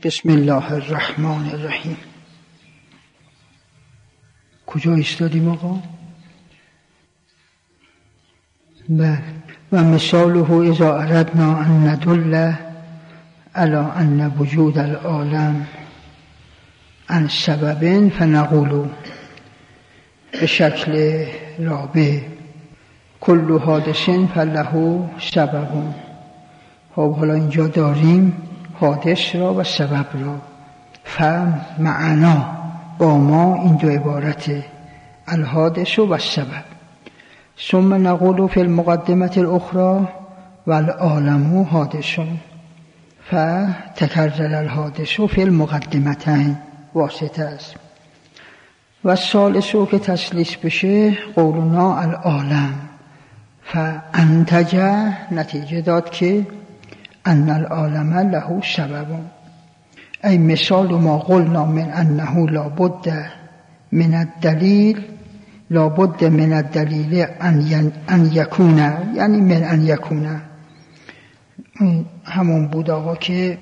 بسم الله الرحمن الرحیم. کجا ایستادیم آقا؟ و مثاله اذا اردنا ان ندل على ان وجود العالم عن سبب فنقول به شکل رابع کل حادث فله سبب. خب حالا اینجا داریم حادث را و سبب را. معنا با ما این دو عبارته، الحادث و السبب. ثم نقول فی المقدمه الاخرى والعالم حادث فتکرر الحادث فی المقدمتین، واسطه است. و الثالث که تثلیث بشه قولنا العالم فانتج، نتیجه داد که ان العالم له سبب. ای مثال ما قلنا من انه لابد من الدلیل، لابد من الدلیل ان یکون، یعنی من ان یکون. همون بود آقا که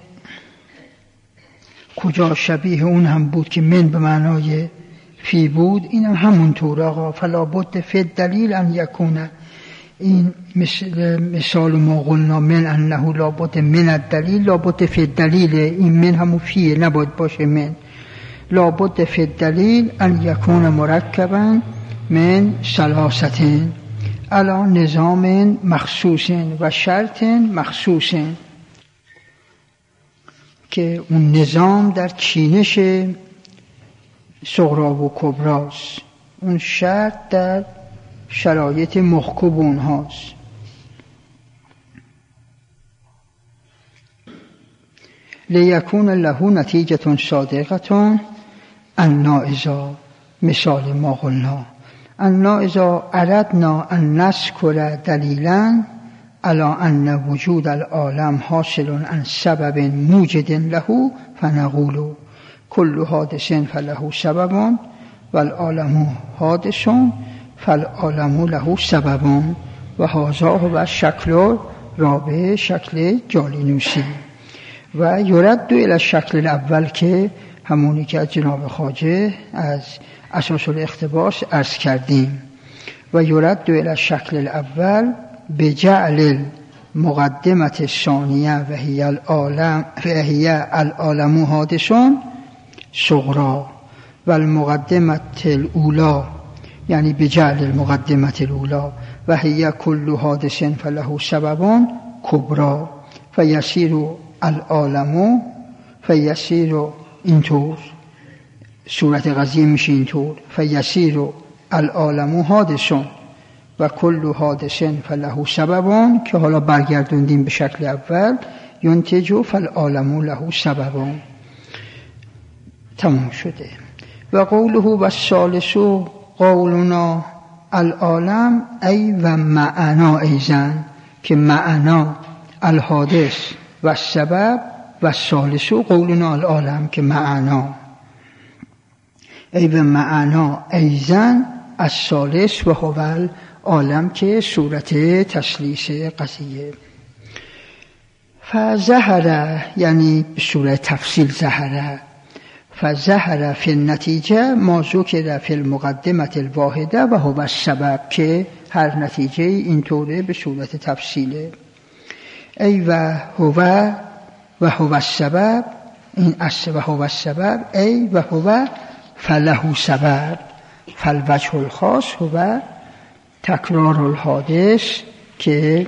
کجا شبیه اون هم بود که من به معنای فی بود، این هم همونطور آقا. فلابد فی الدلیل ان یکون. این مثال ما قلنا من انه لابد من الدلیل، لابد فی الدلیل، این من همون فیه، نباید باشه من. لابد فی الدلیل ان یکون مرکبا من ثلاثه علی نظام مخصوص و شرط مخصوص، که اون نظام در چینش صغرا و کبراست، اون شرط در شرایط محکوب اونهاست. لیکون له نتیجه صادقه انا اذا، مثال ما قلنا انا اذا اردنا ان نذکر دلیلا على ان وجود العالم حاصل عن سبب موجد له فنقول كل حادث فله سبب والعالم حادث فالعالم له سبب. و هذا هو شکل رابع، شکل جالینوسی. و یرد الى الشکل الاول، که همونی که از جناب خواجه از اساس الاقتباس عرض کردیم. و یرد الى الشکل الاول بجعل المقدمه الثانیه و هی العالم حادث صغرا و المقدمه الاولی، یعنی بجعل المقدمه الاولی و هی کل حادث فله سبب کبرا فیسیر العالم، فیسیر اینطور، صورت قضیه میشه اینطور، فیسیر العالم حادث و کل حادث فله سبب، که حالا برگردوندیم به شکل اول، ینتج فالعالم له سبب. تمام شده. و قوله و الثالث قولنا العالم ای و معنا ایزن، که معنا الحادث و السبب و الثالث قولنا العالم، که معنا ای و معنا ایزن الثالث و هو العالم، که صورت تثلیث قضیه. فظهر، یعنی به صورت تفصیل ظهره، فظهر فی النتیجه ما ذکر فی المقدمه الواحده و هو السبب، که هر نتیجه اینطوره به صورت تفصیله. ای و هو السبب، این و هو السبب، ای و هو فله سبب، فالوجه الخاص هو تکرار الحادث، که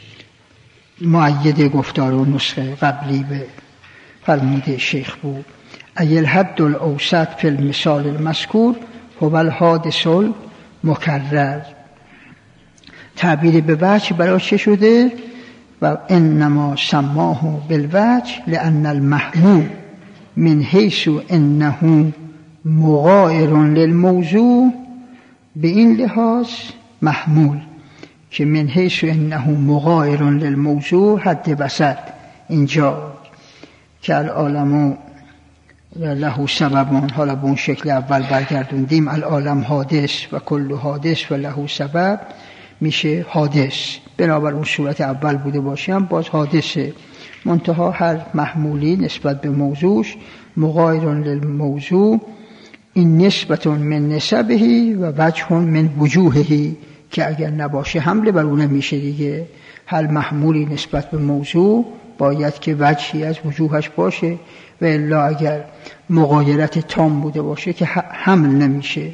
مؤید گفتار و نسخه قبلی به فرمود شیخ بود. ای الحد الاوسط فی المثال المذکور هو الحادث المکرر. تعبیر به وجه برای چه شده؟ و انما سماه بالوجه لان المحمول من حیث انه مغایر للموضوع، به این لحاظ محمول که من حیث انه مغایر للموضوع حد وسط، اینجا که العالم له سببان، حالا به اون شکل اول برگردوندیم، العالم حادث و کل حادث و له سبب، میشه حادث. بنابر اون صورت اول بوده باشیم باز حادثه، منتها هر محمولی نسبت به موضوعش مغایر للموضوع این نسبت من نسبه و وجه من وجوهه، که اگر نباشه حمله بر اون میشه دیگه. هر محمولی نسبت به موضوع باید که وجهی از وجوهش باشه و الا اگر مغایرت تام بوده باشه که حمل نمیشه.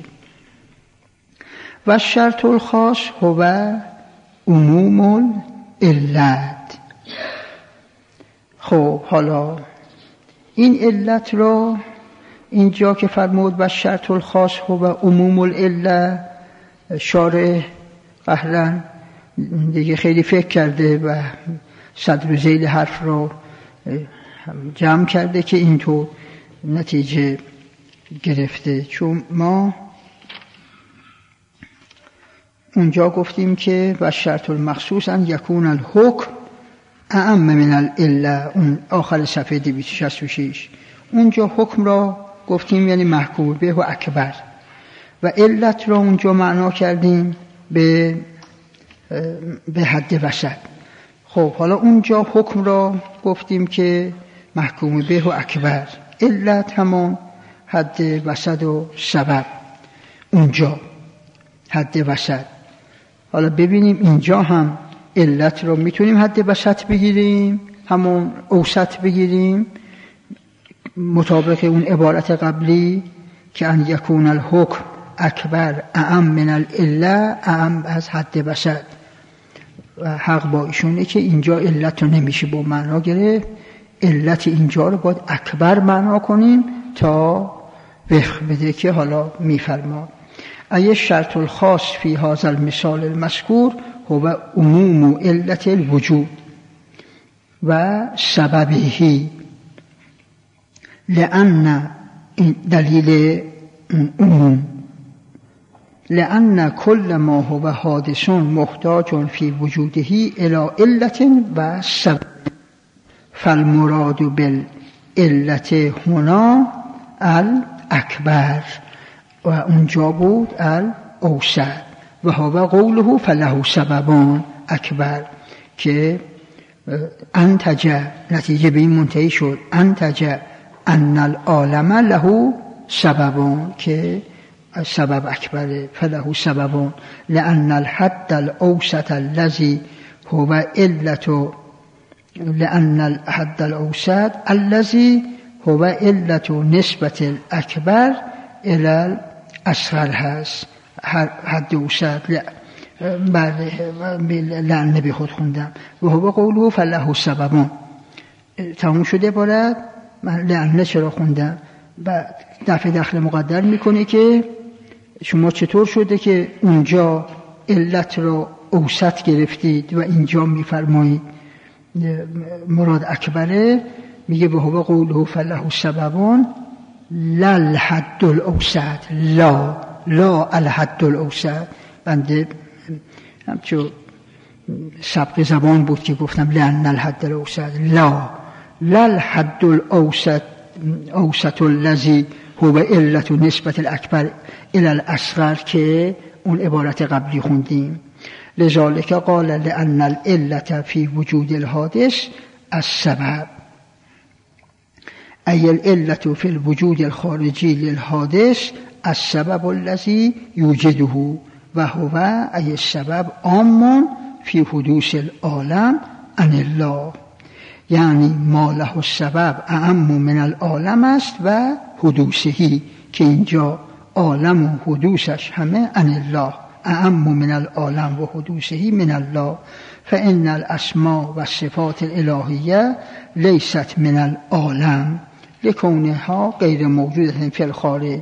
و شرط الخاص هو عموم العلت. خب حالا این علت را اینجا که فرمود و شرط الخاص هو عموم العلت، شارح قهرن دیگه خیلی فکر کرده و صدر و ذیل حرف رو جمع کرده که اینطور نتیجه گرفته. چون ما اونجا گفتیم که و شرط المخصوص ان یکون الحکم اعم من العله، اون آخر صفحه 266 اونجا حکم را گفتیم یعنی محکوم به و اکبر، و علت را اونجا معنا کردیم به حد وسط. خب حالا اونجا حکم را گفتیم که محکوم به و اکبر، علت همون حد وسط و سبب، اونجا حد وسط. حالا ببینیم اینجا هم علت را میتونیم حد وسط بگیریم، همون اوسط بگیریم مطابق اون عبارت قبلی که ان یکون الحکم اکبر اعم من العله، اعم از حد وسط. و حق با ایشونه که اینجا علت رو نمیشه با معنا گرفت، علت اینجا رو باید اکبر معنا کنیم تا وفق بده که حالا میفرما ای شرط الخاص فی هذا المثال المذکور هو عموم علت الوجود و سببه، لأن دلیل عموم لأن كل ما هو حادث محتاج في وجوده إلى علة و سبب، فالمراد بالعلة هنا الأكبر و اونجا بود الاوسط و هو قوله فله سببان اکبر، که انتج نتیجه به این منتهی شد انتج ان العالم له سببان، که سبب اکبره فله سببان، لأن الحد الاوسط الذي هو علة لأن الحد الاوسط الذي هو علة نسبة الاکبر الى الاصغر هست. حد اوسط لعنه به خود خوندم و هو قوله فله سببان تموم شده. بارد من لعنه چرا خوندم؟ بعد دفع دخل مقدر میکنه که شما چطور شده که اونجا علت را اوسط گرفتید و اینجا میفرمایید مراد اکبره؟ میگه به هو قوله فله سببان لا الحد الاوسط، لا الحد الاوسط. بنده همچون سبق زبان بود که گفتم لأن الحد الاوسط، لا الحد الاوسط الذي هو علة نسبة الاکبر الى الاصغر، که اون عبارت قبلی خوندیم. لذلك قال لأن العلة في وجود الحادث السبب، أي العلة في الوجود الخارجي للحادث السبب الذي يوجده وهو أي السبب عام في حدوث العالم عن الله، یعنی ما له السبب اعم من العالم است و حدوثهی، که اینجا عالم و حدوثش همه عن الله، اعم من العالم و حدوثهی من الله، فإن الاسماء و صفات الالهیه لیست من العالم لکونها غیر موجودة فی الخارج.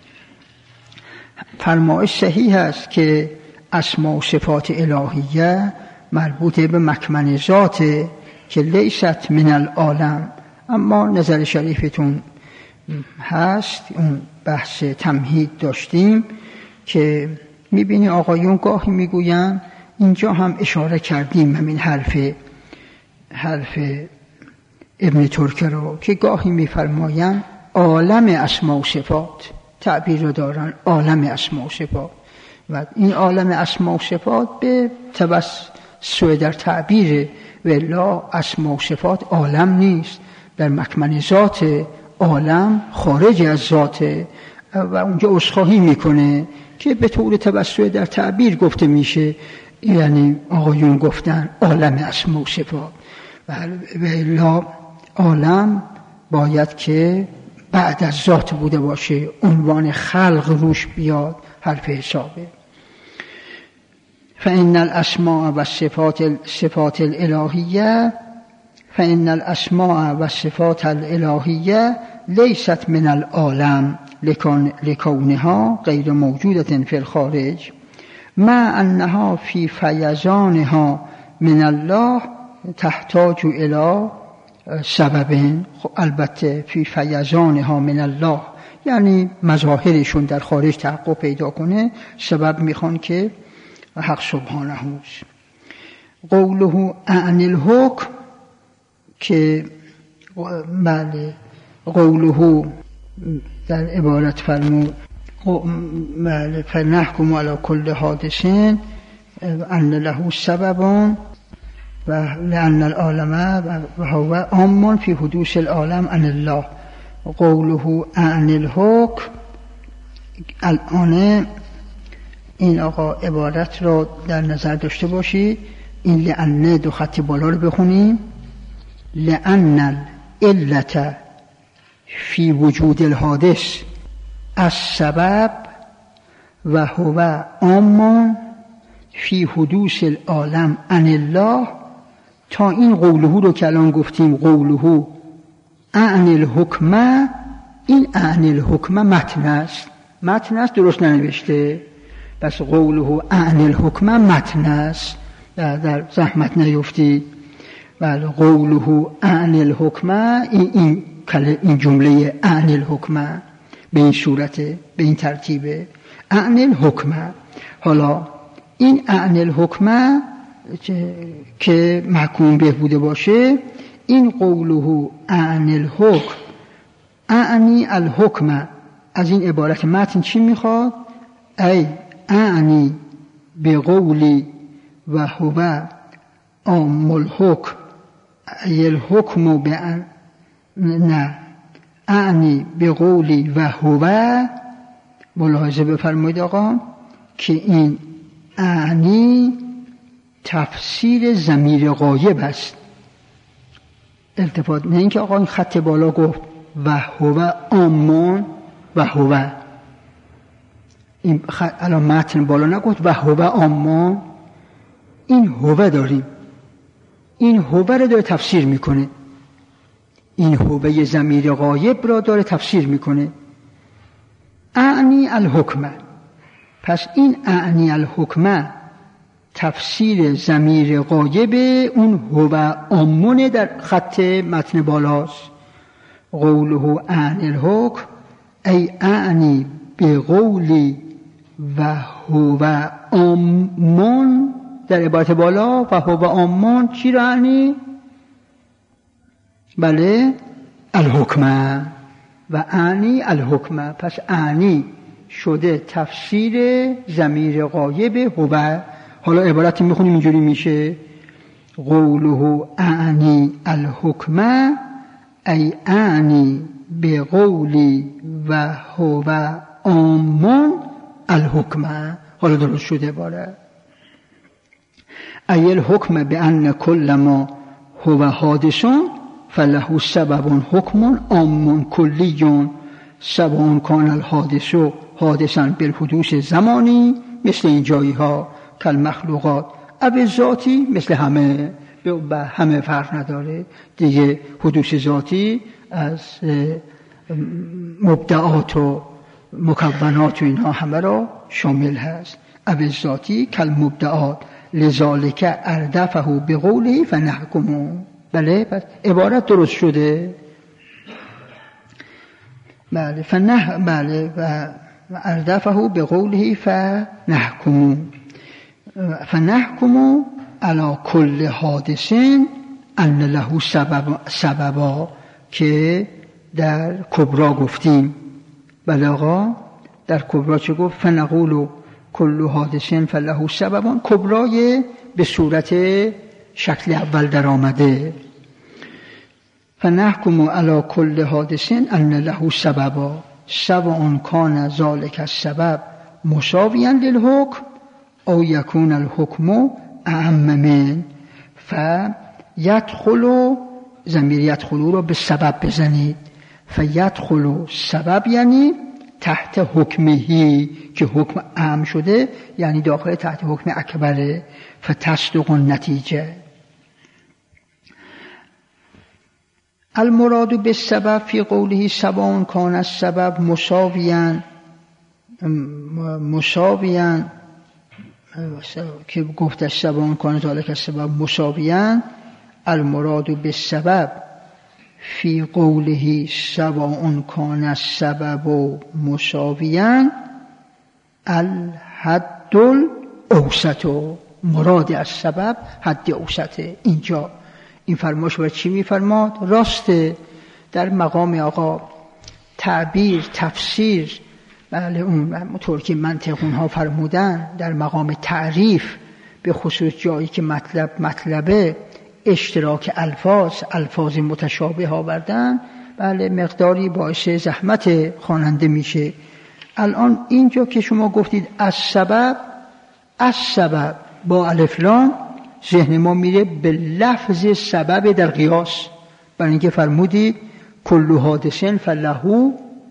فرمایش صحیح است که اسماء و صفات الهیه مربوط به مکمن ذاته که لیست من العالم. اما نظر شریفتون هست، اون بحث تمهید داشتیم که میبینی آقایون گاهی میگوین، اینجا هم اشاره کردیم همین حرف ابن ترکه رو، که گاهی میفرماین عالم اسماء و صفات، تعبیر رو دارن عالم اسماء و صفات، و این عالم اسماء و صفات به توسط در تعبیر و الا اسما و صفات عالم نیست، در مکمن ذات عالم خارج از ذاته و اونجا عذرخواهی میکنه که به طور توسط در تعبیر گفته میشه، یعنی آقایون گفتن عالم اسما و صفات. و الا عالم باید که بعد از ذات بوده باشه، عنوان خلق روش بیاد، حرف حسابه. فإن الأسماء والصفات الإلهية فإن الأسماء والصفات الإلهية ليست من العالم لكونها غير موجودة في الخارج، مع أنها في فيضانها من الله تحتاج إلى سبب. البته فی فیضانها من الله یعنی مظاهرشون در خارج تحقق پیدا کنه، سبب میخوان که حق سبحانه هست. قوله عن الحکم که بله قوله در عبارت فرمود بله فنحکم علی کل حادث ان له سبب و لأن العالم و هو عام فی حدوث العالم عن الله. قوله عن الحکم، الان این آقا عبارت رو در نظر داشته باشید، این لأن دو خط بالا رو بخونیم. لأن العلة فی وجود الحادث السبب و هو عام فی حدوث العالم عن الله، تا این قوله رو که الان گفتیم قوله عن الحکم، این عن الحکم متن است درست ننوشته، بس قوله عن الحکم متن است، در زحمت نیفتید. بله قوله عن الحکم، این جمله عن الحکم به این صورته، به این ترتیبه عن الحکم. حالا این عن الحکم که محکوم به بوده باشه، این قوله عن الحکم اعنی الحکم، از این عبارت متن چی میخواد؟ ای اعنی به قولی و هو عام الحکم، ای الحکم به نه اعنی به قولی و هو. ملاحظه بفرمایید آقا که این اعنی تفسیر ضمیر غایب است. التفات، نه اینکه آقا این خط بالا گفت و هو عامان و هو، این الان متن بالا نگفت و هو عامان، این هو داریم، این هو رو داره تفسیر میکنه، این هوه ضمیر غایب را داره تفسیر میکنه. اعنی الحکمه، پس این اعنی الحکمه تفسیر ضمیر غایب اون هو عامون در خط متن بالاست. قوله عن الحکم ای اعنی به قولی و هو عامون، در عبارت بالا و هو عامون چی را اعنی؟ بله الحکمه و اعنی الحکمه، پس اعنی شده تفسیر ضمیر غایب هو. حالا عبارت میخونیم اینجوری میشه قوله اعنی الحکمه ای اعنی به قولی و هو عامون الحکمه. حالا درست شده عبارت ای الحکمه به ان کل ما هو حادثون فله سبب حکم عام کلی سواء کان الحادث حادثا بالحدوث زمانی مثل این جایی ها کل مخلوقات او ذاتی مثل همه فرق نداره دیگه. حدوث ذاتی از مبدعات و مکونات و اینها همه را شامل هست. او ذاتی کل مبدعات لذالک اردفه بقوله فنحکمه. بله پس عبارت درست شده. بله بله و اردفه بقوله فنحکمه علی کل حادث ان له سببا که در کبرا گفتیم. بله آقا در کبرا چه گفت؟ فنقول کل حادث فله سببا. کبرای به صورت شکل اول در آمده. فنحکم علی کل حادث ان له سببا سواء کان ذلک السبب مساویا للحکم او یکون الحکم اعم من. فیدخل، ضمیر یدخل رو به سبب بزنید، فیدخل سبب یعنی تحت حکمهی که حکم اعم شده، یعنی داخل تحت حکم اکبره. فتصدق النتیجه. المراد بالسبب فی قوله سواء کان السبب مساویا که گفته سواء کان ذلک السبب مساویا، المراد بالسبب فی قوله سواء کان السبب مساویا الحد الاوسط. مراد از سبب حد اوسطه. اینجا این فرمایش باید چی میفرماد؟ راسته در مقام آقا تعبیر تفسیر، بله اونطور که منطقون ها فرمودن، در مقام تعریف به خصوص جایی که مطلبه اشتراک الفاظ متشابه آوردن، بله مقداری باعث زحمت خواننده میشه. الان اینجا که شما گفتید از سبب با الف لام، ذهن ما میره به لفظ سبب در قیاس، برای اینکه فرمودید کل حادث فله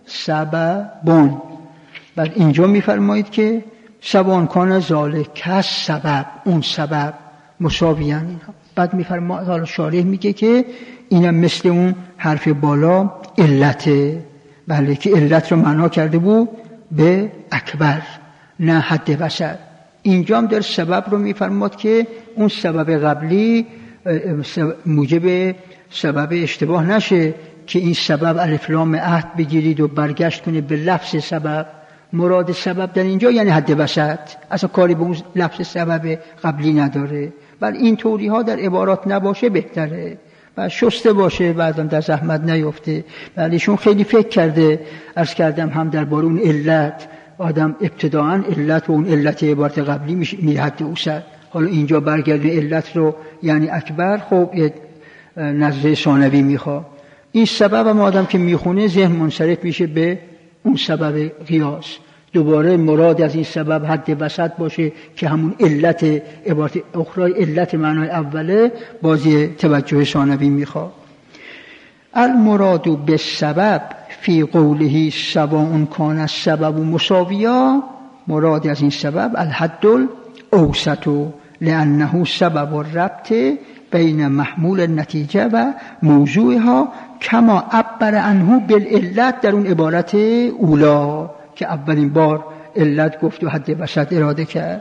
سببون. بعد اینجا میفرمایید که سواء کان ذلک السبب، اون سبب مساویاً اینا. بعد میفرماید، حالا شارح میگه که اینم مثل اون حرف بالا علته، بله که علت رو معنا کرده بود به اکبر نه حد وسط. اینجا هم در سبب رو میفرماد که اون سبب قبلی موجب سبب اشتباه نشه که این سبب الف لام عهد بگیرید و برگشت کنه به لفظ سبب. مراد سبب در اینجا یعنی حد وسط، اصلا کاری به اون لفظ سبب قبلی نداره. بل این طوری ها در عبارات نباشه بهتره و شسته باشه، بعدم در زحمت نیفته. ولی ایشون خیلی فکر کرده، عرض کردم هم در باره اون علت، آدم ابتداعاً علت و اون علت عبارت قبلی میره حد اوسط. حالا اینجا برگردن علت رو یعنی اکبر، خب یه نظر ثانوی میخواد. این سبب هم آدم که میخونه ذهن منصرف میشه به اون سبب قیاس. دوباره مراد از این سبب حد وسط باشه که همون علت عبارت اخرى، علت معنای اوله، بازی توجه ثانوی میخواد. المراد بالسبب فی قوله سواء کان السبب مساویا، مراد از این سبب الحد الاوسط لانه سبب الربط بین محمول النتیجه و موضوعها کما عبر عنه بالعلت در اون عبارت اولا که اولین بار علت گفت و حد وسط اراده کرد.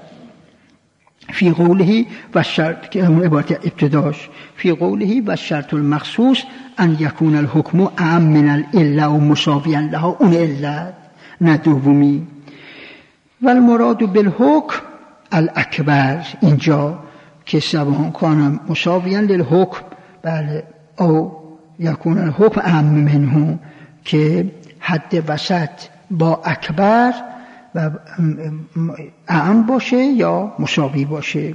فی قوله و شرط که اون عبارت ابتداش، فی قوله و شرط المخصوص ان یکون الحکم اعم من العله و مساویا لها، اون علت نه دومی. و المراد بالحکم الاکبر، اینجا که سواء کان مساویا للحکم، بله، او یکون الحکم اعم منه که حد وسط با اکبر و اعم باشه یا مساوی باشه.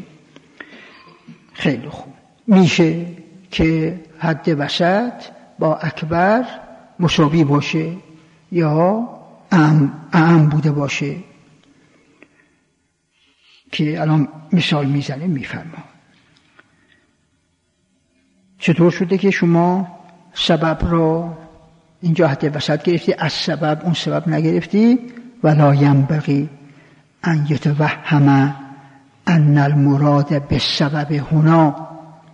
خیلی خوب، میشه که حد وسط با اکبر مساوی باشه یا اعم بوده باشه که الان مثال میزنه میفرما. چطور شده که شما سبب رو اینجا حد وسط گرفتی، از سبب اون سبب نگرفتی؟ ولا ینبغی ان یتوهم ان المراد بالسبب هنا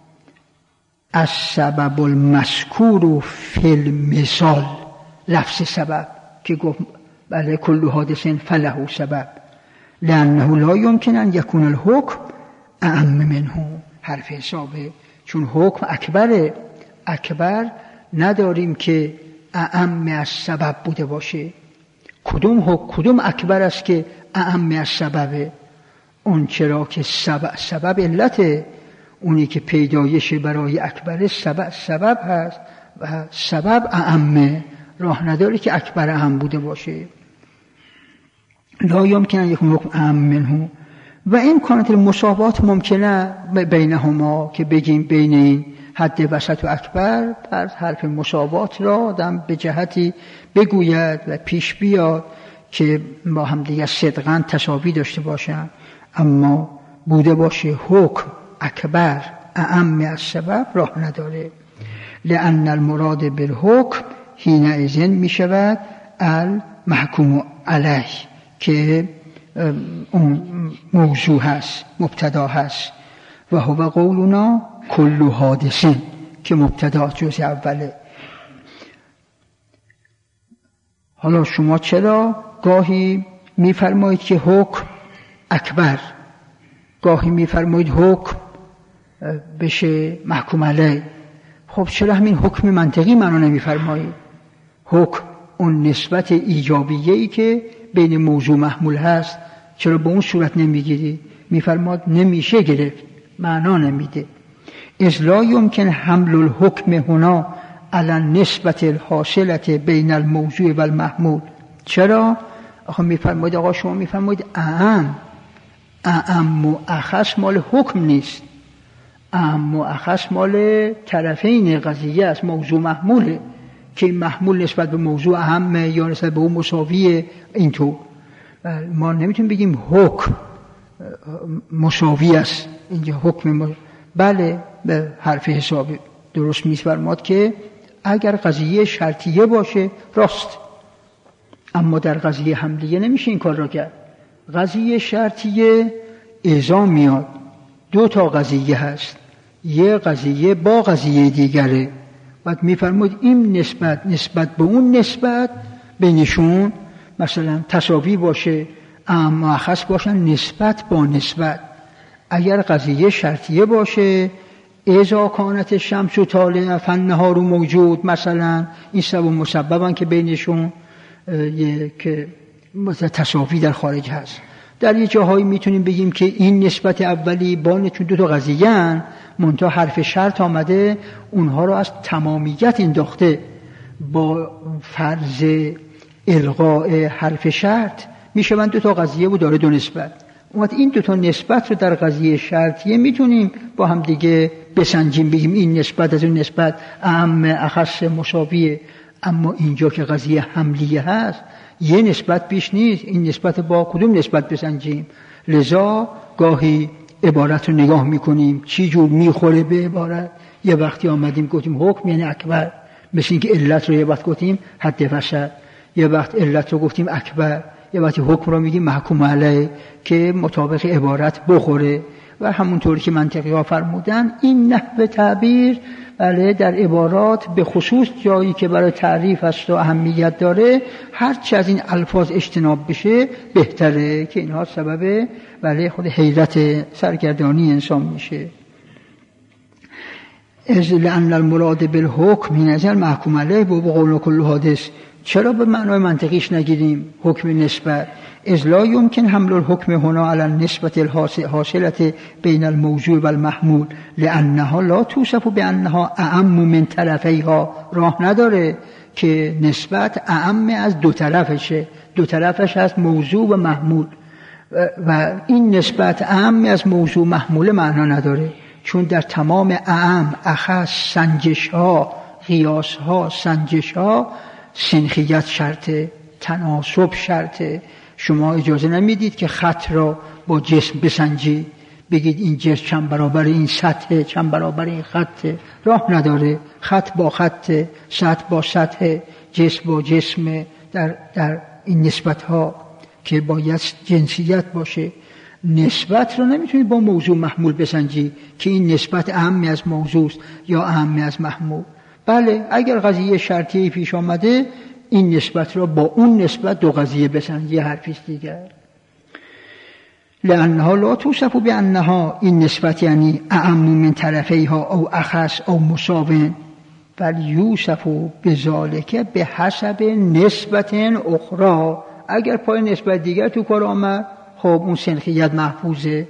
السبب المذکور فی المثال، لفظ سبب که گفت بله کل حادث فله سبب لانه لا یمکن ان یکون الحکم اعم منه، حرف حسابه، چون حکم اکبره، اکبر نداریم که اعم از سبب بوده باشه. کدوم اکبر است که اعم از سببه؟ اون چرا که سبب علته، اونی که پیدایش برای اکبر سبب هست و سبب اعمه، راه نداره که اکبر اعم بوده باشه. لا یمکن ان یکون حکم اعم منه و امکانات المساوات ممکنه بینهما، که بگیم بین این حد وسط و اکبر پر حرف مساوات را آدم به جهتی بگوید و پیش بیاد که با هم دیگر صدقاً تساوی داشته باشن، اما بوده باشه حکم اکبر اعم از سبب راه نداره. لأن المراد بالحکم حینئذ می شود المحکوم علیه که اون موضوع هست، مبتدا هست. و هو قولنا کل حادثه که مبتدا جز اوله. حالا شما چرا گاهی میفرمایید که حکم اکبر، گاهی میفرمایید حکم بشه محکوم علیه؟ خب چرا همین حکم منطقی منو نمیفرمایید؟ حکم اون نسبت ایجابیه‌ای که بین موضوع محمول هست چرا به اون صورت نمیگیری؟ میفرماد نمیشه گرفت، معنا نمیده. اذ لا یمکن حمل الحکم هنا علی النسبت الحاصلة بین الموضوع و المحمول. چرا؟ آخه میفرماید آقا شما میفرماید اعم و اخص مال حکم نیست، اعم و اخص مال طرفین قضیه است، موضوع محموله که محمول نسبت به موضوع اهمه یا نسبت به اون مساویه. اینطور ما نمیتونیم بگیم حکم مساوی است، اینجا حکم بله به حرف حسابی درست میفرماد که اگر قضیه شرطیه باشه راست، اما در قضیه حملیه نمیشه این کار را کرد. قضیه شرطیه اعزام میاد، دو تا قضیه هست، یه قضیه با قضیه دیگره، بعد میفرمود این نسبت به اون نسبت بینشون مثلا تساوی باشه، اما اخص باشن نسبت با نسبت. اگر قضیه شرطیه باشه اذا کانت الشمس طالعه فالنهار موجود، مثلا این سبب و مسببن که بینشون یک تساوی در خارج هست. در یه جاهایی میتونیم بگیم که این نسبت اولی با چون دو تا قضیه ان منتها حرف شرط آمده اونها رو از تمامیت انداخته، با فرض الغاء حرف شرط میشوند دو تا قضیه و داره دو نسبت. اومد این دو تا نسبت رو در قضیه شرطیه میتونیم با هم دیگه بسنجیم، بگیم این نسبت از اون نسبت اعم اخص مساویه. اما اینجا که قضیه حملیه هست یه نسبت بیش نیست، این نسبت با کدوم نسبت بسنجیم؟ لذا گاهی عبارت رو نگاه میکنیم چی جور میخوره به عبارت. یه وقتی آمدیم گفتیم حکم یعنی اکبر، مثل اینکه علت رو یه وقت گفتیم حد وسط، یه وقت علت رو گفتیم اکبر، یه وقتی حکم رو میگیم محکوم علیه که مطابق عبارت بخوره. و همونطوری که منطقی ها فرمودن این نحو تعبیر بله در عبارات به خصوص جایی که برای تعریف است و اهمیت داره هرچی از این الفاظ اجتناب بشه بهتره، که اینها سبب بله خود حیرت سرگردانی انسان میشه. از لأن المراد بالحکم من نظر محکوم علیه و بقول کل حادث. چرا به معنای منطقیش نگیریم حکم نسبت؟ از لا یمکن حمل الحکم هنا علی النسبة الحاصلة بین الموضوع و المحمول لأنها لا توصف بأنها اعم من طرفیها. راه نداره که نسبت اعم از دو طرفشه، دو طرفش از موضوع و محمول، و این نسبت اعم از موضوع محمول معنا نداره، چون در تمام اعم اخص سنجش ها قیاس ها سنجش ها سنخیت شرطه، تناسب شرطه. شما اجازه نمیدید که خط را با جسم بسنجی، بگید این جسم چند برابر این سطح، چند برابر این خطه. راه نداره، خط با خطه، سطح با سطح، جسم با جسم. در این نسبت ها که باید جنسیت باشه، نسبت رو نمیتونید با موضوع محمول بسنجی که این نسبت اهم از موضوع است یا اهم از محمول. بله اگر قضیه شرطی پیش آمده این نسبت را با اون نسبت دو قضیه بسنجی، حرفی دیگر. لأنها لا توصف بأنها، این نسبت یعنی اعم من طرفیها او اخص او مساوٍ، بل یوصف بذالک به حسب نسبت اخرى. اگر پای نسبت دیگر تو کار آمد خب اون سنخیت محفوظه.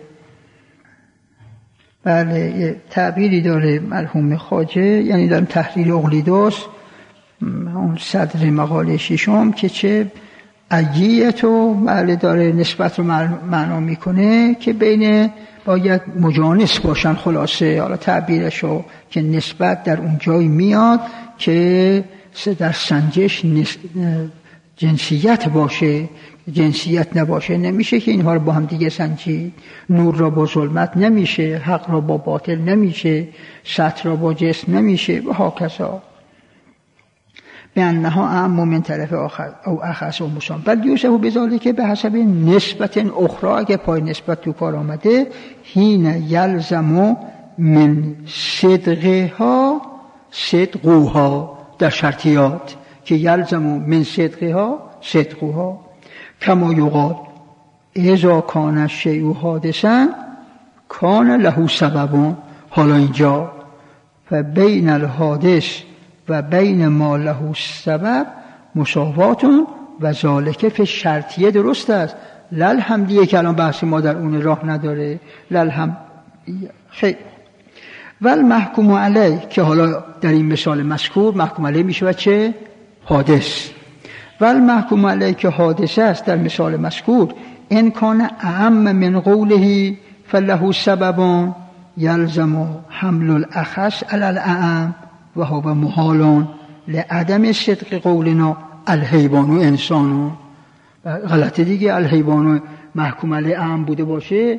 بله یه تعبیری داره مرحوم خواجه، یعنی در تحریر اقلیدس اون صدر مقاله ششم که چه عییتو بله داره نسبت رو معنا میکنه که بین باید مجانس باشن، خلاصه حالا تعبیرشو که نسبت در اون جای میاد که در سنجش جنسیت باشه، جنسیت نباشه نمیشه که اینها رو با هم دیگه سنجید. نور را با ظلمت نمیشه، حق را با باطل نمیشه، سطح را با جسم نمیشه و هاکذا. به انها اعم من طرف آخر او اخص و مسام بل یوسف بذالی که به حسب نسبت اخرى، اگه پای نسبت تو کار آمده، حین یلزم من صدقها صدقوها در شرطیات که یلزم من صدقها صدقوها کما یقال اذا کان الشیء حادثا کان له سبب. حالا اینجا فبین الحادث و بین ما له سبب مساوات و ذالک فی شرطیه درست است. للحمدیه که الان بحث ما در اون راه نداره، للحمدیه خیلی. والمحکوم علیه که حالا در این مثال مذکور محکوم علیه میشه و چه؟ حادث. والمحکوم علیه که حادث است در مثال مذکور ان کان اعم من قوله فله سببان یلزم حمل الاخص علی الاعم و هو محال لعدم صدق قولنا الحیوان و انسان. غلطه دیگه، الحیوان محکوم علیه اعم بوده باشه،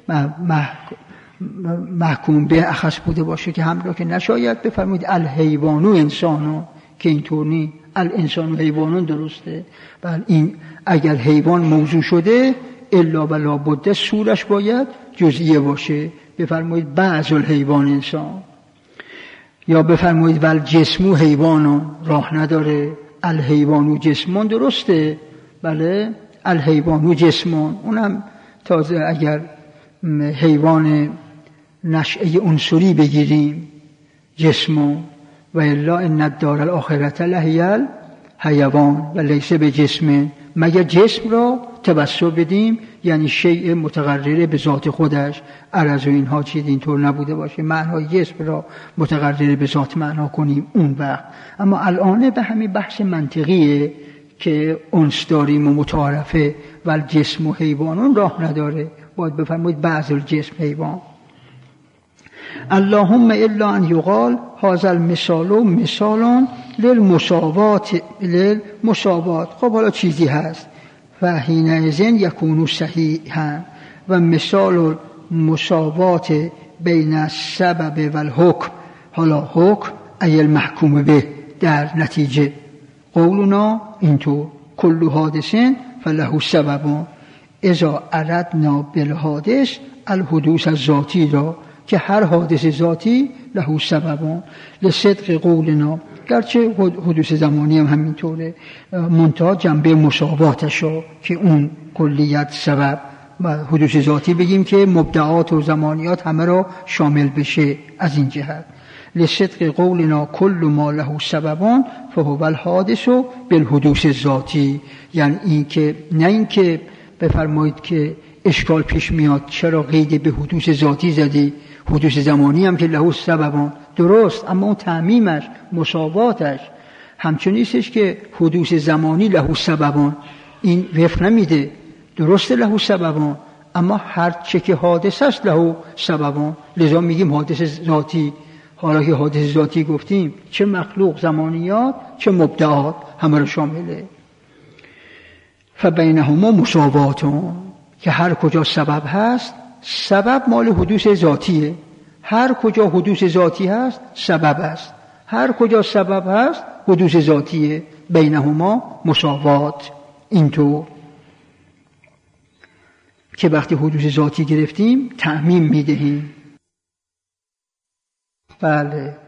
محکوم به اخص بوده باشه که همراه که نشاید بفرمایید الحیوان و انسان، که اینطور نی، الانسان و حیوانون درسته. بل این اگر حیوان موضوع شده الا و لا بد صورش باید جزئیه باشه، بفرمایید بعض الحیوان انسان، یا بفرمایید ول جسم و حیوانون، راه نداره، الحیوان و جسمون درسته، بله الحیوان و جسمون، اونم تازه اگر حیوان نشأه عنصری بگیریم جسمون، و الا ان الدار الاخرة لهی الحیوان و لیس به جسم، مگر جسم را توسع بدیم یعنی شیء متقرر به ذات خودش، عرض و اینها چیز اینطور نبوده باشه، معنای جسم را متقرر به ذات معنا کنیم اون وقت. اما الان به همین بحث منطقیه که انس داریم و متعارفه و جسم و حیوانون راه نداره، باید بفرمایید بعض الجسم حیوان. اللهم الا ان یقال هذا المثال مثال للمساوات. خب حالا چیزی هست و حینئذ یکون صحیحا و مثال مساوات بین السبب و الحکم. حالا حکم ای المحکوم به در نتیجه قولنا اینطور کل حادث فله سبب اذا اردنا بالحادث الحدوث الذاتی را که هر حادث ذاتی له سببان لصدق قولنا، گرچه حدوث زمانی هم همینطوره، منتها جنبه مساواتشو که اون کلیت سبب و حدوث ذاتی بگیم که مبدعات و زمانیات همه را شامل بشه. از این جهت لصدق قولنا کل ما له سببان فهو الحادث بالحدوث ذاتی، یعنی این که نه این که بفرمایید که اشکال پیش میاد چرا قید به حدوث ذاتی زدی، حدوث زمانی هم که له سببان درست، اما اون تعمیمش مساواتش همچنین نیستش که حدوث زمانی له سببان، این وفق نمیده، درست له سببان اما هر چه که حادث است له سببان، لذا میگیم حادث ذاتی. حالا که حادث ذاتی گفتیم چه مخلوق زمانیات چه مبدعات همه رو شامله. فبینهما مساواتون که هر کجا سبب هست، سبب مال حدوث ذاتیه، هر کجا حدوث ذاتی هست سبب است، هر کجا سبب هست حدوث ذاتیه، بینهما مساوات. اینطور که وقتی حدوث ذاتی گرفتیم تعمیم میدهیم. بله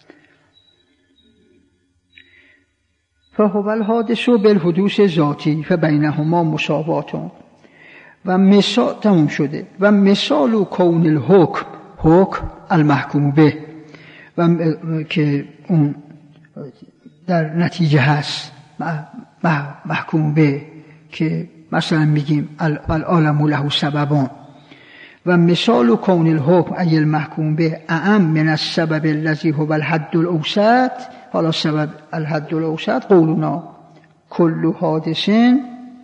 فهو الحادث بالحدوث ذاتی فبینهما مساوات. و مثال تموم شده. و مثال کون الحکم، حکم المحکوم به، و که اون در نتیجه هست محکوم به، که مثلا میگیم العالم له سببان. و مثال کون الحکم ای المحکوم به اعم من السبب الذی هو الحد الاوسط. حالا سبب الحد الاوسط قولنا کل حادث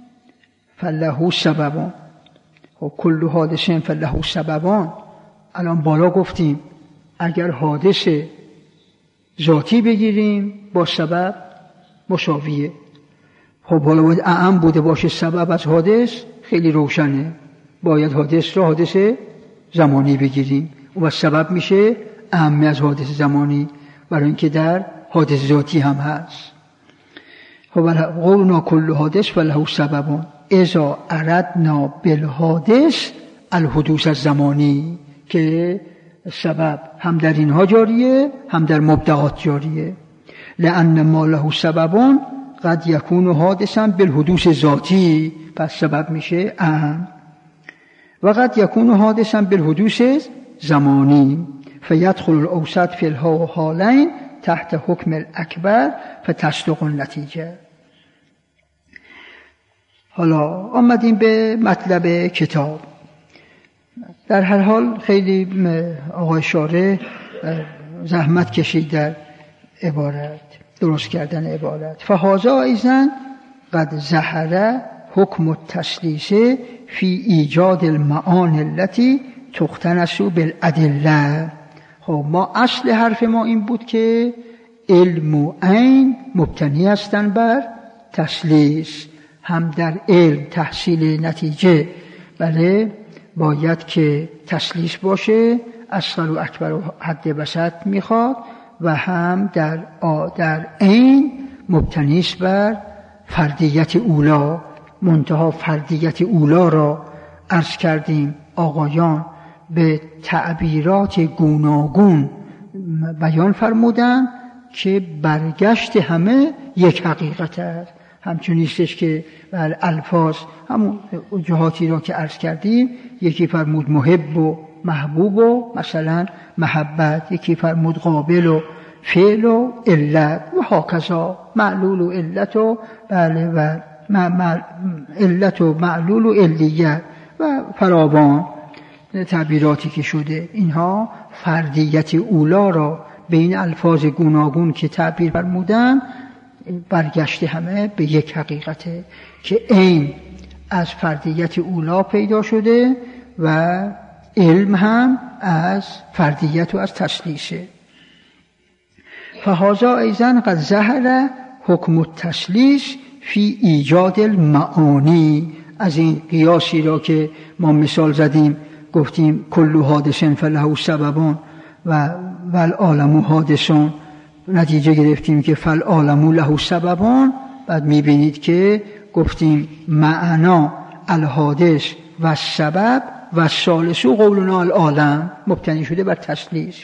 فله سببان. و کل حادثه فله سببان. الان بالا گفتیم اگر حادث ذاتی بگیریم با سبب مساویه. خب حالا باید اعم بوده باشه سبب از حادث، خیلی روشنه. باید حادث را حادث زمانی بگیریم و سبب میشه اعم از حادث زمانی، برای اینکه در حادث ذاتی هم هست. خب قولنا کل حادث فله سببان اذا اردنا بالحادث الحدوث الزمانی، که سبب هم در اینها جاریه هم در مبدعات جاریه. لأن ما له سببان قد یکون حادثا بالحدوث ذاتی، پس سبب میشه اهم. و قد یکون حادثا بالحدوث زمانی فیدخل الاوسط فی الحالین تحت حکم الاکبر فتصدق النتیجه. حالا آمدیم به مطلب کتاب. در هر حال خیلی آقای شارح زحمت کشید در عبارت، درست کردن عبارت. فهذا ایضا قد ظهر حکم التسلیث فی ایجاد المعانی التي تقتنس بالادله. خب ما اصل حرف ما این بود که علم و عین مبتنی هستند بر تسلیث. هم در علم تحصیل نتیجه بله باید که تسلیث باشه، اصغر و اکبر و حد وسط میخواد، و هم در عین مبتنی است بر فردیت اولا. منتها فردیت اولا را عرض کردیم آقایان به تعبیرات گوناگون بیان فرمودن که برگشت همه یک حقیقت است. همچون نیستش که الفاظ همون جهاتی را که عرض کردیم، یکی فرمود محب و محبوب و مثلا محبت، یکی فرمود قابل و فعل و علت و هاکذا معلول و علت و بله و علت و معلول و علیت و فراوان تعبیراتی که شده. اینها فردیت اولا را بین الفاظ گوناگون که تعبیر فرمودن برگشت همه به یک حقیقته که عین از فردیت اولا پیدا شده و علم هم از فردیت و از تسلیثه. فهذا ایضا قد ظهر حکم التسلیث فی ایجاد المعانی. از این قیاسی را که ما مثال زدیم گفتیم کل حادث فله سببان و العالم حادثون، نتیجه گرفتیم که فالعالم له سببان. بعد میبینید که گفتیم معنا الحادث و سبب و ثالث قولنا العالم مبتنی شده بر تسلیث.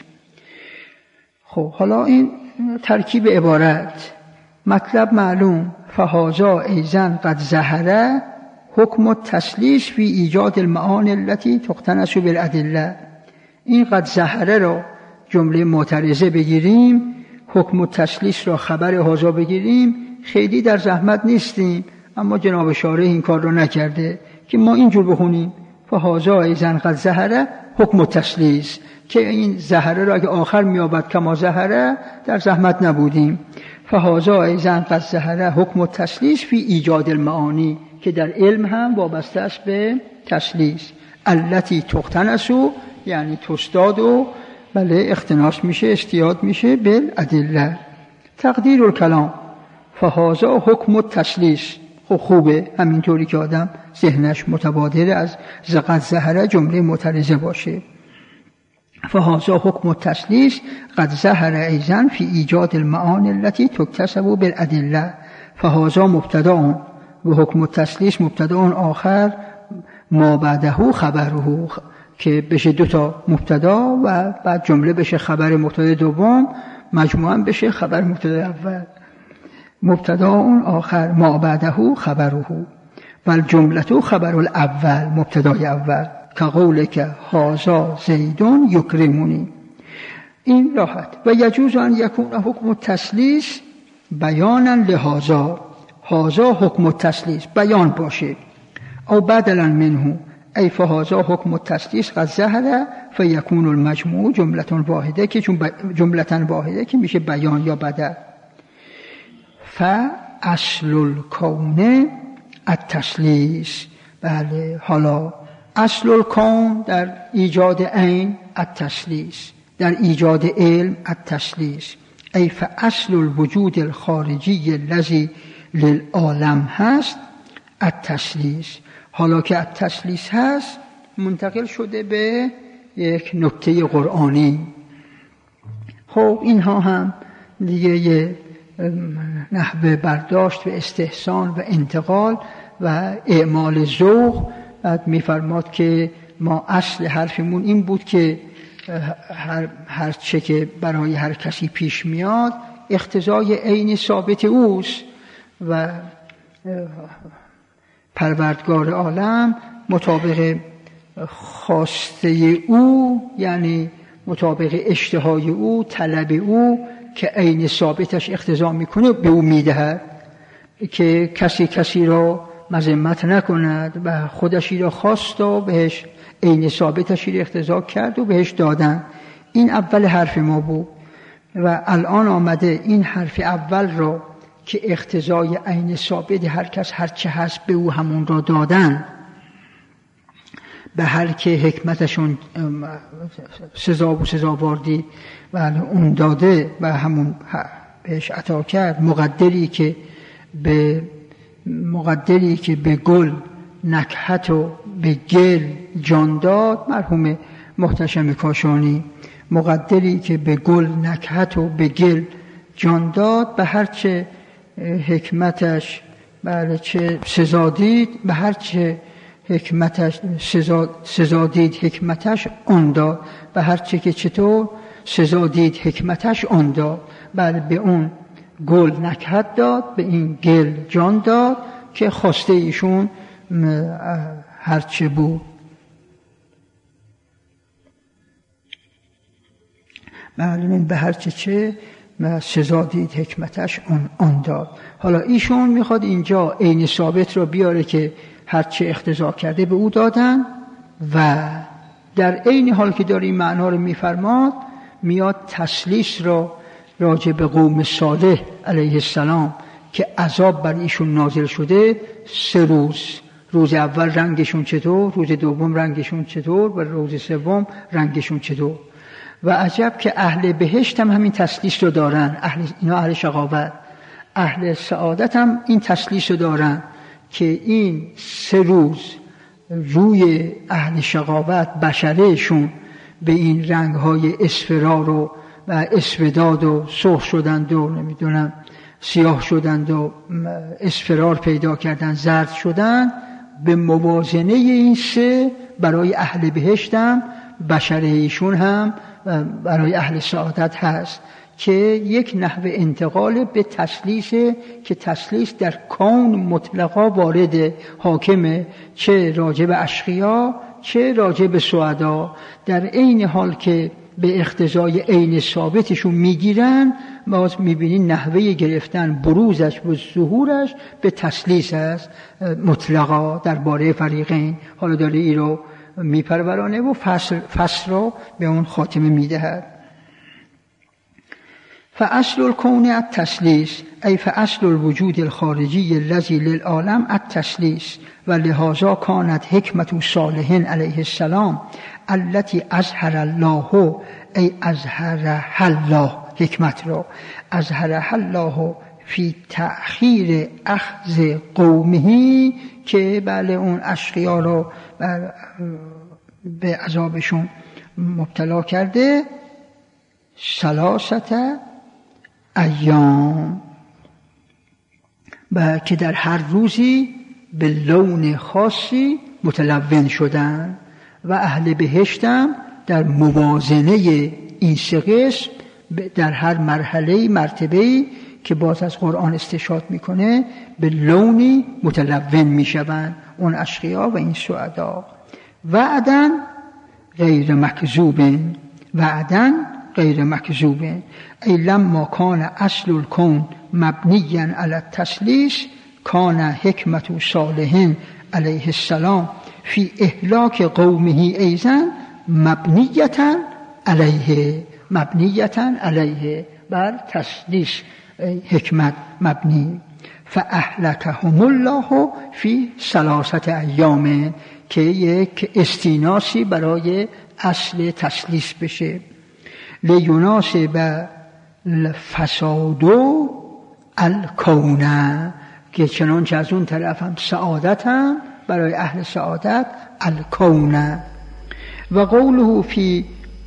خب حالا این ترکیب عبارت مطلب معلوم. فهذا ایضا قد ظهر حکم التسلیث فی ایجاد المعانی التي تقتنس بالادله. این قد ظهر را جمله معترضه بگیریم، حکم التسلیث را خبر هذا بگیریم، خیلی در زحمت نیستیم. اما جناب شارح این کار را نکرده که ما اینجور بخونیم فهذا ایضا قد ظهر حکم التسلیث، که این ظهره را اگه آخر میابد کما ظهره در زحمت نبودیم. فهذا ایضا قد ظهر حکم التسلیث فی ایجاد المعانی، که در علم هم وابسته است به تسلیث. التی تقتنس، یعنی تستاد و بله اقتناس میشه، استیاد میشه بالادله. تقدیر الکلام فهذا حکم التسلیث. خوبه همینطوری که آدم ذهنش متبادر از قد ظهر جمله معترضه باشه. فهذا حکم التسلیث قد ظهر ایضا فی ایجاد المعانی التي تكتسب بالادله. فهذا مبتدا و حکم التسلیث مبتدا آخر ما بعده خبره، که بشه دو تا مبتدا و بعد جمله بشه خبر مبتدا دوم، مجموعاً بشه خبر مبتدا اول. مبتدا اون آخر ما بعده خبره و الجمله خبر الاول، مبتدای اول. که قوله که هذا زیدون یکرمونی. این راحت. و یجوز ان یکون حکم التسلیث بیانا لهذا. هذا حکم التسلیث بیان باشه، او بدلا منه ای فهذا حکم التسلیث قد ظهر فیکون المجموع جمله واحده، که چون جمله واحده که میشه بیان یا بدل. فاصل الکون التثلیث. بله، حالا اصل الکون در ایجاد عین التثلیث، در ایجاد علم التثلیث. ای فاصل الوجود الخارجی الذی للعالم هست التثلیث. حالا که التثلیث هست منتقل شده به یک نکته قرآنی. خب اینها هم دیگه یه نحوه برداشت و استحسان و انتقال و اعمال ذوق. بعد میفرماد که ما اصل حرفمون این بود که هر چه که برای هر کسی پیش میاد اقتضای عین ثابت اوست و پروردگار عالم مطابق خواسته او، یعنی مطابق اشتهای او، طلب او که عین ثابتش اقتضا میکنه به او میدهد که کسی را مذمت نکند و خودشی را خواست و بهش عین ثابتشی را اقتضا کرد و بهش دادن. این اول حرف ما بود و الان آمده این حرف اول را که اقتضای عین ثابت هر کس هر چه هست به او همون را دادن، به هر که حکمتشون سزا و سزاواردی و اون داده و همون بهش عطا کرد. مقدری که به گل نکهت و به گل جان داد، مرحوم محتشم کاشانی، مقدری که به گل نکهت و به گل جان داد، به هر چه حکمتش بله چه سزا دید، به هر چه حکمتش سزا دید حکمتش آن داد، به هر چه که چطور سزا دید حکمتش آن داد. بله، به اون گل نکهت داد، به این گل جان داد که خواسته ایشون هرچه بود. معلومه به هرچه چه سزا دید حکمتش آن داد. حالا ایشون میخواد اینجا عین ثابت رو بیاره که هرچه اقتضا کرده به او دادن و در عین حال که داره این معنا رو میفرماد میاد تثلیث را راجع به قوم صالح علیه السلام که عذاب بر ایشون نازل شده 3 روز اول رنگشون چطور، روز دوم رنگشون چطور و روز سوم رنگشون چطور. و عجب که اهل بهشت هم همین تثلیث رو دارن، اینا اهل شقاوت. اهل سعادت هم این تثلیث رو دارن که این 3 روز روی اهل شقاوت بشرهشون به این رنگ‌های اصفرار و اسوداد و سرخ شدند و نمیدونم سیاه شدند و اصفرار پیدا کردن، زرد شدن. به موازنه این 3 برای اهل بهشت هم بشرهشون هم برای اهل سعادت هست که یک نحو انتقال به تثلیث که تثلیث در کون مطلقا وارد حاکمه، چه راجع به اشقیا چه راجع به سعدا، در عین حال که به اقتضای عین ثابتشون میگیرن. باز میبینین نحوه گرفتن بروزش و ظهورش به تثلیث است مطلقا درباره فریقین. حالا داره ای رو میپرورانه و فصل رو به اون خاتمه میدهد. فاصل الکون التثلیث ای فاصل الوجود الخارجی الذی للعالم التثلیث و لهذا کانت حکمت صالح علیه السلام التي اظهر الله ای اظهرها الله، حکمت رو اظهرها الله فی تأخیر اخذ قومه که بله اون اشقیا رو به عذابشون مبتلا کرده 3 ایام، که در هر روزی به لون خاصی متلون شدن و اهل بهشتم در موازنه این 3 قسم در هر مرتبه‌ای که باز از قرآن استشهاد میکنه به لونی متلون میشوند اون اشقیا و این سعدا. وعدن غیر مکذوب ای لما کان اصل الکون مبنیا علی التثلیث کان حکمت صالح علیه السلام فی اهلاک قومه ایضا مبنیتا علیه بر تثلیث حکمت مبنی. فاهلکهم الله فی 3 ایام، که یک استیناسی برای اصل تسلیس بشه. لیناسب الفساد الکونه، که چنانچه از اون طرف هم سعادت هم برای اهل سعادت الکونه. و قوله فی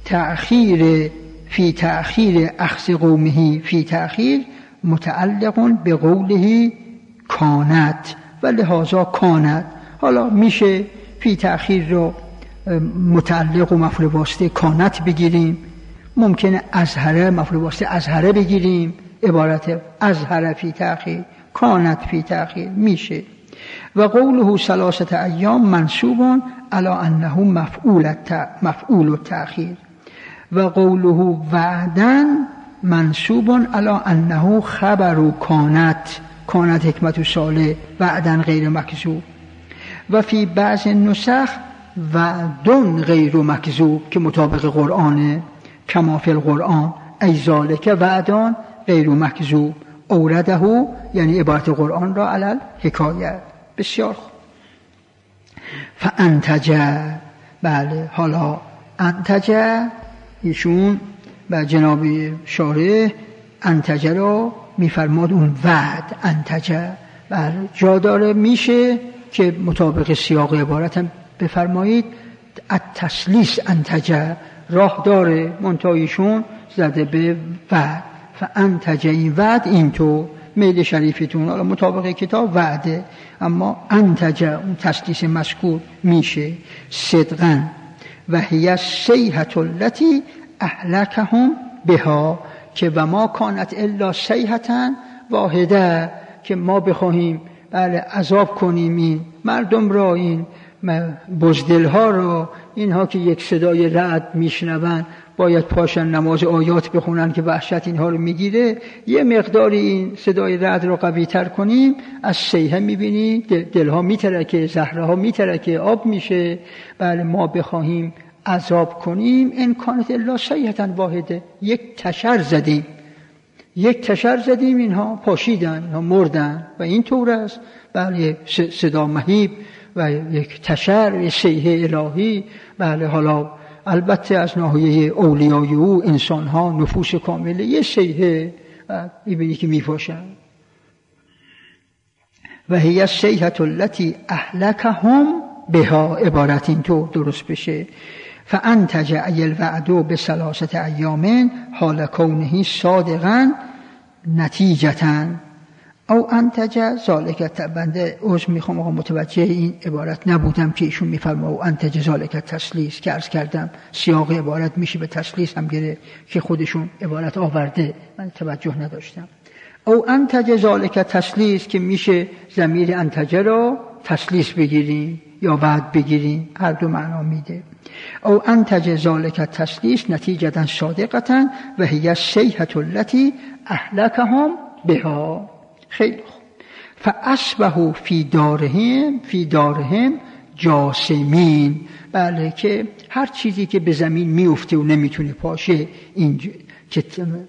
تأخیر اخذ قومه فی تأخیر متعلق به قوله کانت و لحاظا کانت. حالا میشه فی تأخیر رو متعلق و مفعول واسطه کانت بگیریم، ممکنه ازهره مفعول واسطه ازهره بگیریم، عبارت ازهره فی تأخیر کانت فی تأخیر میشه. و قوله 3 ایام منصوب علی انه مفعول التأخیر، و قوله وعدا منصوب علی انه خبر کانت حکمت صالح وعدا غیر مکذوب. و فی بعض نسخ وعدن غیر مکذوب، که مطابق قرآنه، کما فی القرآن ای ذالک وعدان غیر مکذوب اورده، یعنی عبارت قرآن را علی الحکایت. بسیار خوب. فانتج، بله، حالا انتج ایشون و جناب شارح انتج را میفرماد اون وعد انتج، بله، جا داره میشه که مطابق سیاق عبارت هم بفرمایید التسلیس انتج، راه داره، منتهایشون زده به وعد. فانتج، این وعد اینطور، میل شریفتون حالا مطابق کتاب وعده، اما انتج اون تسلیس مذکور میشه صدقا. و هی الصیحة التي اهلکهم بها، که و ما کانت الا صیحة واحده، که ما بخواهیم بله عذاب کنیم این مردم را، این بزدلها را، اینها که یک صدای رعد میشنون باید پاشن نماز آیات بخونن که وحشت اینها رو میگیره، یه مقداری این صدای رعد رو قوی تر کنیم، از صیحه میبینی دلها میترکه، زهره ها میترکه، آب میشه. بله، ما بخواهیم عذاب کنیم ان کانت الا صیحة واحده، یک تشر زدیم اینها پاشیدن، اینها مردن، و این طور است. بله، صدا مهیب و یک تشر، یک صیحه الهی. بله، حالا البته از ناحیه اولیای او انسان ها نفوس کامله یه صیحه میبینی که میپاشن. و هی الصیحة التي اهلکهم بها، عبارت این طور درست بشه. فانتج ای الوعد ب3 ایام حال کونه صادقا نتیجتا او انتج ذالک. بنده عذر میخوام آقا، متوجه این عبارت نبودم که ایشون میفرما او انتج ذالک تسلیس، که عرض کردم سیاق عبارت میشه به تسلیس هم گره که خودشون عبارت آورده، من توجه نداشتم. او انتج ذالک تسلیس، که میشه ضمیر انتج را تسلیس بگیریم یا وعد بگیریم، هر دو معنا میده. او انتج ذالک تسلیس نتیجتا صادقتا و هی الصیحة التي اهلکهم بها. خیلی خوب. فاصبحوا فی دارهم جاسمین، بله، که هر چیزی که به زمین میفته و نمیتونه پاشه، این که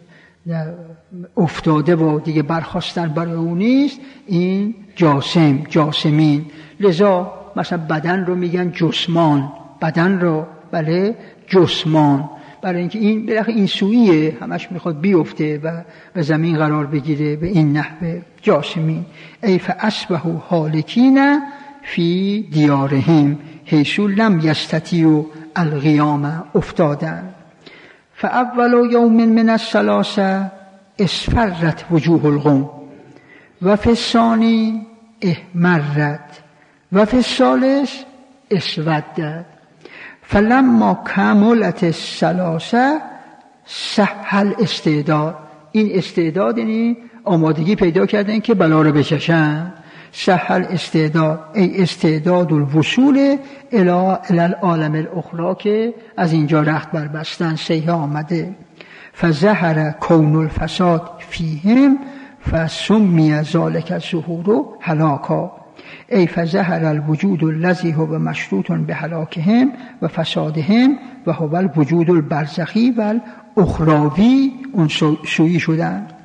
افتاده و دیگه برخواستن برای اون نیست، این جاسمین. لذا مثلا بدن رو میگن جسمان، بدن رو بله جسمان، برای اینکه این بالاخره این سویه همش میخواد بیفته و به زمین قرار بگیره، به این نحوه جاسمین. ای فاصبحوا هالکین فی دیارهم حیث لم یستطیعوا القیام، افتادن. فاول یوم من الثلاثه اصفرت وجوه القوم و فی الثانی احمرت و فی الثالث اسودت. فلما کملت الثلاثه صح الاستعداد، این استعداد یعنی آمادگی پیدا کردن که بلا رو بچشن. صح الاستعداد ای استعداد الوصول الی العالم الاخری، که از اینجا رخت بربستن، صحیح آمده. فظهر کون الفساد فیهم فسمی ذلک الظهور هلاکا، ای فظهر الوجود الذی هو مشروط بهلاکهم و فسادهم و هو الوجود البرزخی و الاخروی، اون سویی شدن.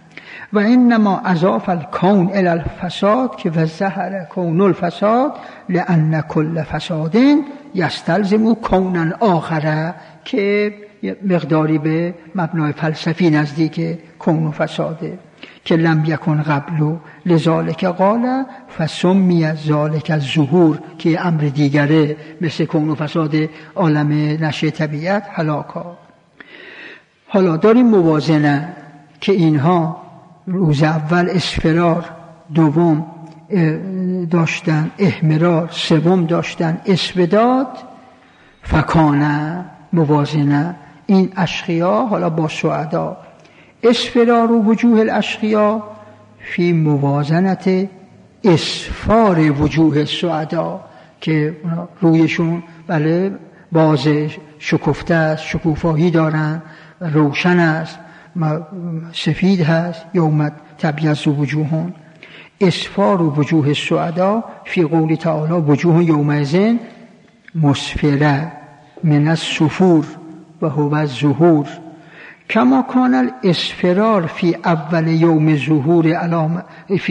و انما اضاف الکون الی الفساد که و ظهر کون الفساد لان کل فساد یستلزم کونا آخر، که مقداری به مبنای فلسفی نزدیک کون و فساده، که لم یکن قبل لذالک قال فسمی ذالک الظهور، که امر دیگره مثل کون و فساد عالم نشأ طبیعت هلاکا. حالا داریم موازنه که اینها روز اول اسفرار، دوم داشتن احمرار، سوم داشتن اسوداد، فکانه موازنه این اشقیا حالا با سعدا. اسفرار و وجوه الاشقیا فی موازنت اسفار وجوه سعدا، که رویشون بله باز شکفته است، شکوفایی دارن، روشن است، سفید هست. یوم تبیض وجوهون. اسفار و وجوه السعدا فی قول تعالی وجوه یومئذ مسفره من السفور و هو الظهور، کما کان الاسفرار فی اول یوم ظهور علامه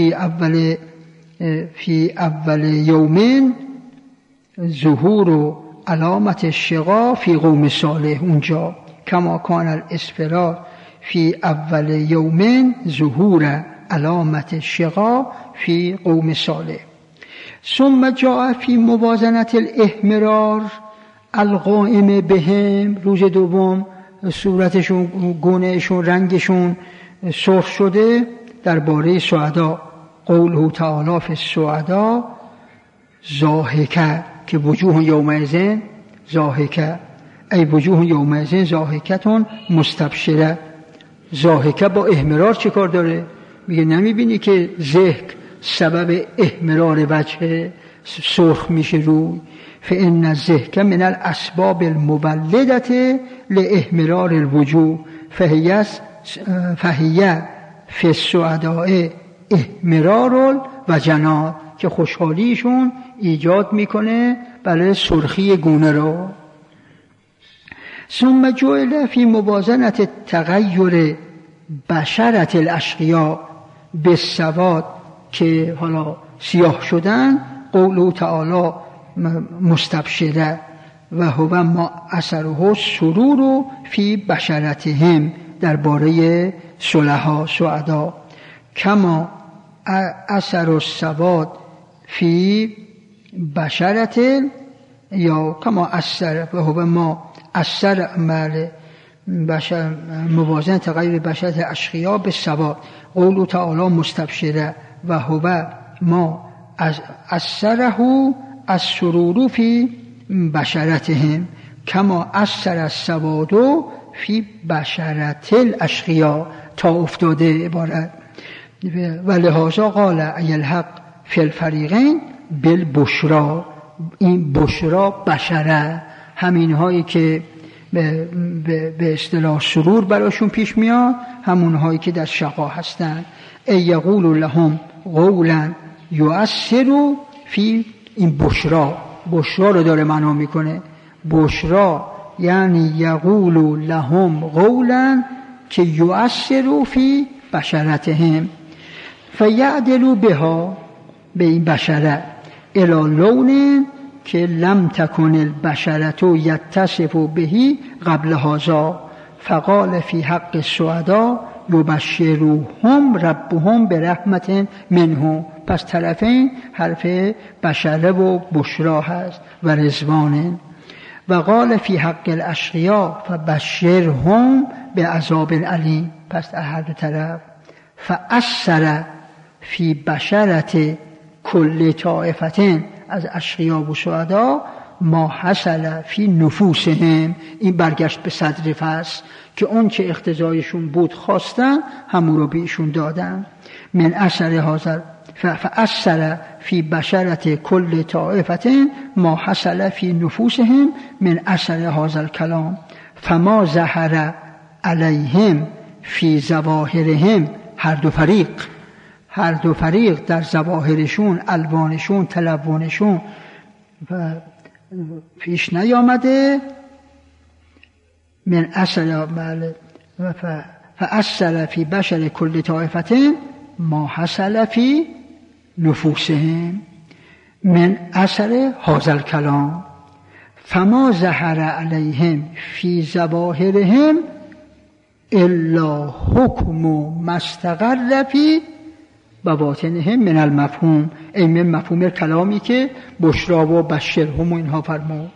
فی اول یومین ظهور و علامت الشقا فی قوم صالح. اونجا کما کان الاسفرار فی اول یومین ظهور علامت الشقا فی قوم صالح. ثم جاء فی موازنت الاحمرار القائم بهم، روز دوم صورتشون، گونهشون، رنگشون سرخ شده. درباره سعدا قوله تعالی فی السعدا ضاحکه، که وجوه یومئذ ضاحکه ای وجوه یومئذ ضاحکتون مستبشره. ضاحکه با احمرار چه کار داره؟ میگه نمیبینی که ضحک سبب احمرار وجه سرخ میشه روی؟ فإن الضحك من الاسباب المولدة لاحمرار الوجوه فهي في السعداء احمرار الوجنات، که خوشحالیشون ایجاد میکنه برای سرخی گونه رو. ثم جعل في موازنة تغییر بشرة الاشقیاء بالسواد، که حالا سیاه شدن، قوله تعالی مستبشره و هو ما اثره سرور فی بشرتهم، درباره صلحا سعدا، کما اثر السواد فی بشرت، یا کما اثر و هو ما اثر عمل بشر موازن تغییر بشرت اشقیا به سواد، قوله تعالی مستبشره و هو ما اثره السرور فی بشرتهم کما اثر السواد فی بشرت الاشقیا، تا افتاده عبارت. و لهذا قال ای الحق فی الفریقین بالبشرا، این بشرا بشره، همین هایی که به اصطلاح سرور براشون پیش میاد، همون هایی که در شقا هستن. ای یقول لهم قولا یؤثر فی، این بشرا رو داره معنا میکنه. بشرا یعنی یقول لهم قولا که یؤثر فی بشرتهم فیعدلوا بها، به این بشره، الی لون که لم تکن البشرة یتصف بهی قبل هذا، فقال فی حق السعداء یبشرهم ربهم برحمت منه. پس طرفین حرف بشره و بشرا هست و رضوان. و قال فی حق الاشقیا فبشرهم بعذاب علیم، پس هر دو طرف. فاثر فی بشرت کل طائفتین از اشقیا و سعدا ما حصل فی نفوسهم، این برگشت به صدر فصل که اون که اقتضایشون بود خواستن همون رو بهشون دادن. من اثر حاضر فاثر فی بشرت کل طائفتین ما حصل فی نفوسهم من اثر هذا الکلام فما ظهر علیهم فی ظواهرهم، هر دو فریق در ظواهرشون، الوانشون، تلونشون و پیش نیامده. من اصل فاثر فی بشر کل طائفة ما حصل فی نفوسهم من اثر هذا الكلام فما ظهر علیهم فی ظواهرهم الا حکم ما استقر فی بواطنهم من المفهوم، ای من مفهوم کلامی که بشرا و بشرهم و اینها فرمود.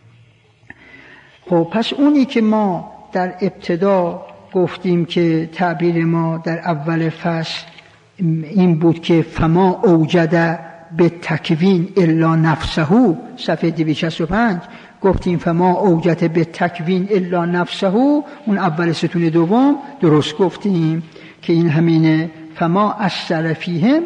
خب پس اونی که ما در ابتدا گفتیم که تعبیر ما در اول فصل این بود که فما اوجد به تکوین الا نفسه، صفحه 265 گفتیم فما اوجد به تکوین الا نفسه، اون اول ستون دوم درست گفتیم که این همینه. فما اثر فیهم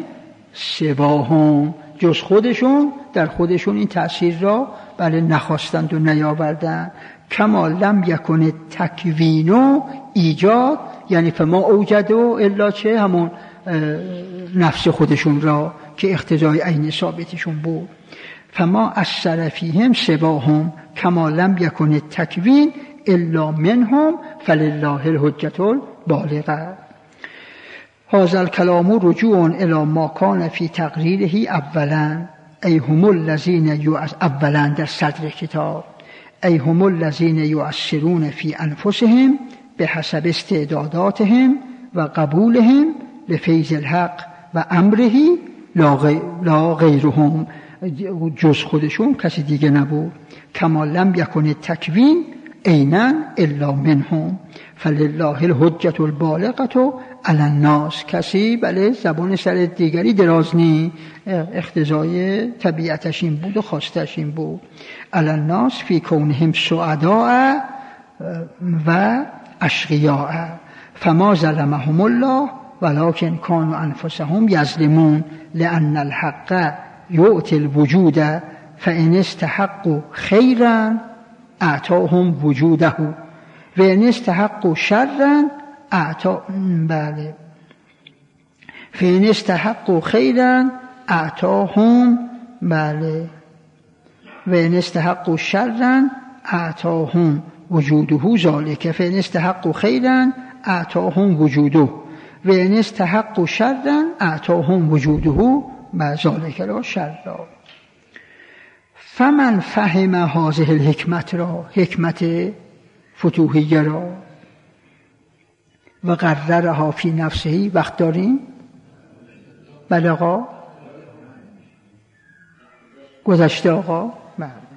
سواهم، جز خودشون در خودشون این تأثیر را بله نخواستند و نیاوردند. کما لم یکن تکوین و ایجاد، یعنی فما اوجد و الا چه، همون نفس خودشون را که اقتضای عین ثابتشون بود. فما اثر فیهم سواهم کما لم یکن تکوین الا منهم فلله الحجة البالغة. هذا الكلام رجوع الى ما كان في تقريره اولا، ای هم الذين اولا در صدر کتاب، ای هم الذين يؤثرون في انفسهم بحسب استعداداتهم و قبولهم لفیض الحق و امره لا غیرهم، جز خودشون کسی دیگه نبود. کما لم یکن تکوین عینا الا منهم فلله الحجة البالغة علی الناس. کسی بله زبان سر دیگری دراز نی، اقتضای طبیعتش این بود و خواستش این بود. علی الناس فی کونهم سعداء و اشقیاء فما ظلمهم الله ولكن كانوا انفسهم یظلمون لان الحق یؤتی الوجود فان استحقوا خیرا اعطاهم وجوده و ان استحقوا شرا بله فان استحقوا خیرا اعطاهم بله و ان استحقوا شرا اعطاهم وجوده ذلك فان استحقوا خیرا اعطاهم وجوده و ان استحقوا شرا اعطاهم وجوده ما ذلك لا شر. فمن فهم هذه الحکمت را، حکمت فتوحیه را، و قررها فی نفسه، وقت داریم؟ بله آقا گذشته آقا.